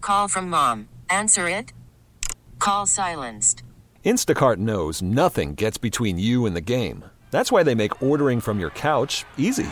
Call from mom. Answer it. Call silenced. Instacart knows nothing gets between you and the game. That's why they make ordering from your couch easy.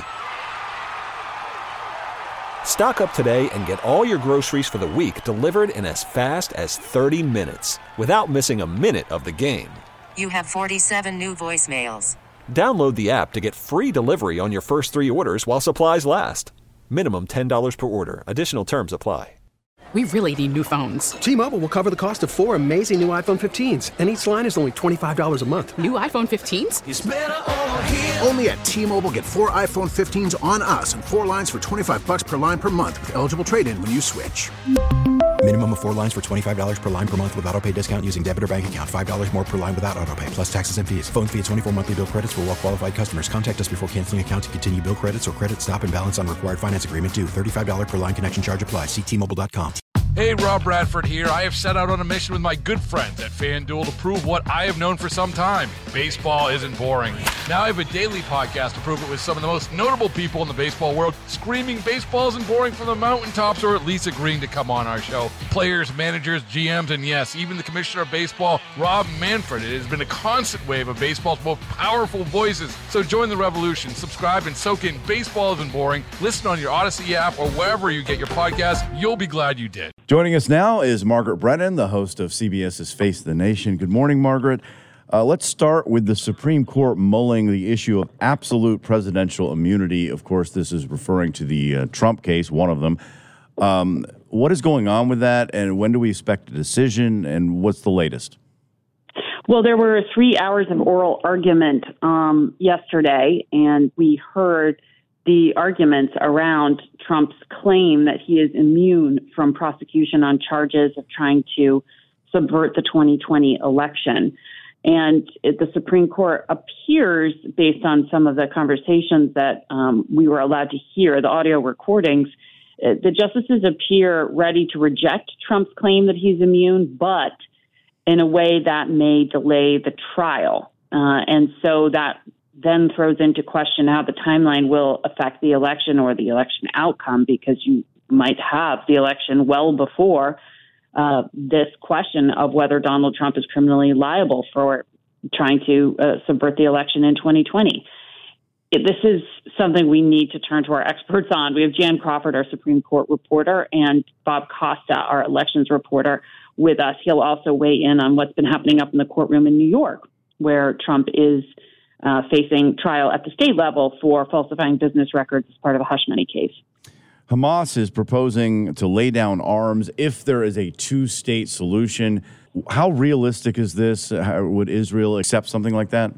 Stock up today and get all your groceries for the week delivered in as fast as 30 minutes without missing a minute of the game. You have 47 new voicemails. Download the app to get free delivery on your first 3 orders while supplies last. Minimum $10 per order. Additional terms apply. We really need new phones. T-Mobile will cover the cost of 4 amazing new iPhone 15s, and each line is only $25 a month. New iPhone 15s? It's better over here. Only at T-Mobile, get 4 iPhone 15s on us and 4 lines for $25 per line per month with eligible trade-in when you switch. Minimum of 4 lines for $25 per line per month with autopay discount using debit or bank account. $5 more per line without autopay, plus taxes and fees. Phone fee at 24 monthly bill credits for well-qualified customers. Contact us before canceling account to continue bill credits or credit stop and balance on required finance agreement due. $35 per line connection charge applies. See T-Mobile.com. Hey, Rob Bradford here. I have set out on a mission with my good friends at FanDuel to prove what I have known for some time. Baseball isn't boring. Now I have a daily podcast to prove it with some of the most notable people in the baseball world, screaming baseball isn't boring from the mountaintops, or at least agreeing to come on our show. Players, managers, GMs, and yes, even the commissioner of baseball, Rob Manfred. It has been a constant wave of baseball's most powerful voices. So join the revolution. Subscribe and soak in Baseball Isn't Boring. Listen on your Odyssey app or wherever you get your podcasts. You'll be glad you did. Joining us now is Margaret Brennan, the host of CBS's Face the Nation. Good morning, Margaret. Let's start with the Supreme Court mulling the issue of absolute presidential immunity. Of course, this is referring to the Trump case, one of them. What is going on with that, and when do we expect a decision, and what's the latest? Well, there were 3 hours of oral argument yesterday, and we heard the arguments around Trump's claim that he is immune from prosecution on charges of trying to subvert the 2020 election. And the Supreme Court appears, based on some of the conversations that we were allowed to hear, the audio recordings, the justices appear ready to reject Trump's claim that he's immune, but in a way that may delay the trial. And so that then throws into question how the timeline will affect the election or the election outcome, because you might have the election well before this question of whether Donald Trump is criminally liable for trying to subvert the election in 2020. This is something we need to turn to our experts on. We have Jan Crawford, our Supreme Court reporter, and Bob Costa, our elections reporter, with us. He'll also weigh in on what's been happening up in the courtroom in New York, where Trump is facing trial at the state level for falsifying business records as part of a hush money case. Hamas is proposing to lay down arms if there is a two-state solution. How realistic is this? Would Israel accept something like that?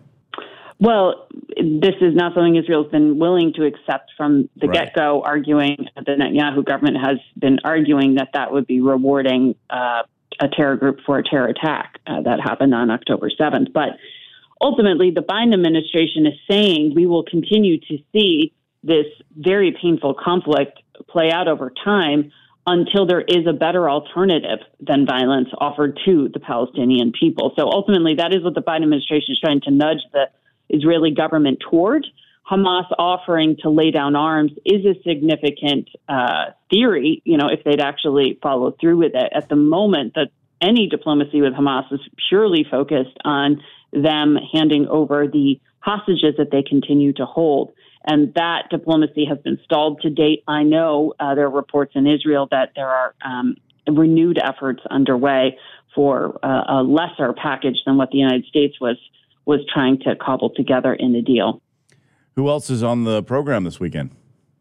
Well, this is not something Israel's been willing to accept from the get-go, arguing the Netanyahu government has been arguing that that would be rewarding a terror group for a terror attack that happened on October 7th. But ultimately, the Biden administration is saying we will continue to see this very painful conflict play out over time until there is a better alternative than violence offered to the Palestinian people. So ultimately, that is what the Biden administration is trying to nudge the Israeli government toward. Hamas offering to lay down arms is a significant theory, if they'd actually follow through with it. At the moment, that any diplomacy with Hamas is purely focused on them handing over the hostages that they continue to hold. And that diplomacy has been stalled to date. I know there are reports in Israel that there are renewed efforts underway for a lesser package than what the United States was trying to cobble together in a deal. Who else is on the program this weekend?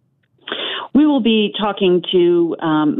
We will be talking to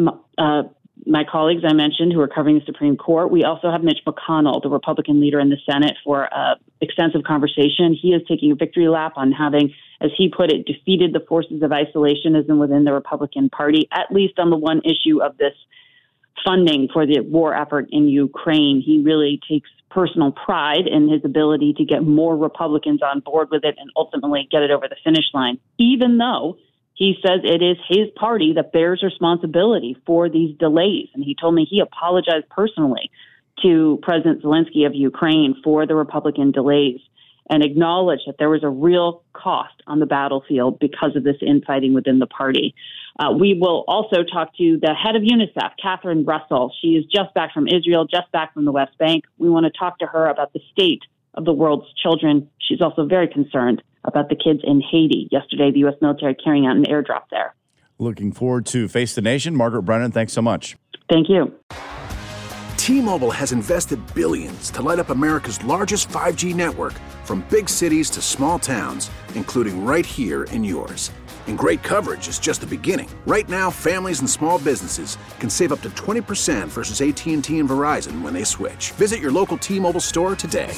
my colleagues I mentioned who are covering the Supreme Court. We also have Mitch McConnell, the Republican leader in the Senate, for extensive conversation. He is taking a victory lap on having, as he put it, defeated the forces of isolationism within the Republican Party, at least on the one issue of this funding for the war effort in Ukraine. He really takes personal pride in his ability to get more Republicans on board with it and ultimately get it over the finish line, even though he says it is his party that bears responsibility for these delays. And he told me he apologized personally to President Zelensky of Ukraine for the Republican delays and acknowledged that there was a real cost on the battlefield because of this infighting within the party. We will also talk to the head of UNICEF, Catherine Russell. She is just back from Israel, just back from the West Bank. We want to talk to her about the state of the world's children. She's also very concerned about the kids in Haiti. Yesterday, the U.S. military carrying out an airdrop there. Looking forward to Face the Nation. Margaret Brennan, thanks so much. Thank you. T-Mobile has invested billions to light up America's largest 5G network, from big cities to small towns, including right here in yours. And great coverage is just the beginning. Right now, families and small businesses can save up to 20% versus AT&T and Verizon when they switch. Visit your local T-Mobile store today.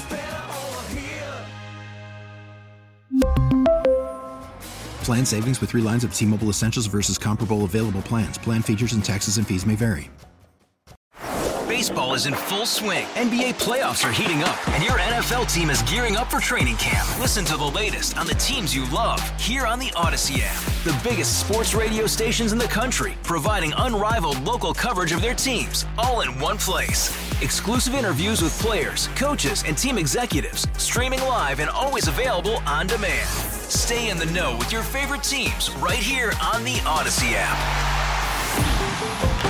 Plan savings with 3 lines of T-Mobile Essentials versus comparable available plans. Plan features and taxes and fees may vary. Baseball is in full swing. NBA playoffs are heating up, and your NFL team is gearing up for training camp. Listen to the latest on the teams you love here on the Odyssey app. The biggest sports radio stations in the country, providing unrivaled local coverage of their teams, all in one place. Exclusive interviews with players, coaches, and team executives, streaming live and always available on demand. Stay in the know with your favorite teams right here on the Odyssey app.